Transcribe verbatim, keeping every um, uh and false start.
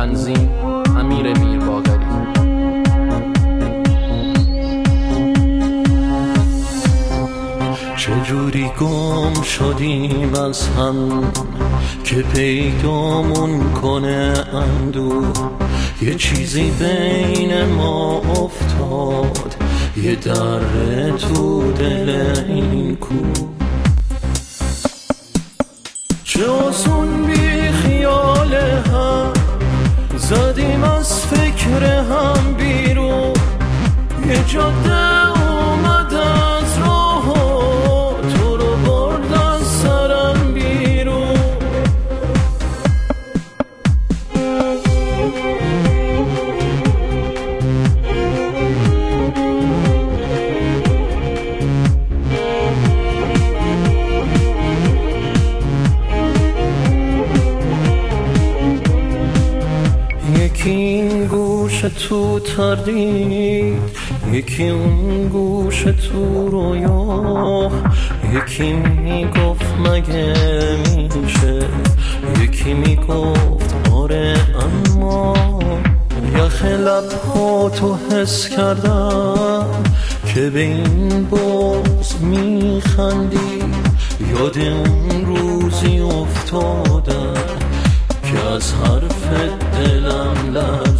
تنظیم امیر میرباقری. چجوری گم شدیم از هم که پیدامون کنه اندوه، یه چیزی بین ما افتاد، یه در تو دل این کوه. چه آسون بی خیال هم زدیم از فکر هم بیرون، یه جاده اومد از راه تو رو برد از سرم بیرون. یکی این گوش تو تردید، یکی اون گوش تو رویا، یکی میگفت مگه میشه، یکی میگفت آره اما یخ لبها تو حس کردم که به این باز میخندی. یاد اون روزی افتادم که از حرف دلم لب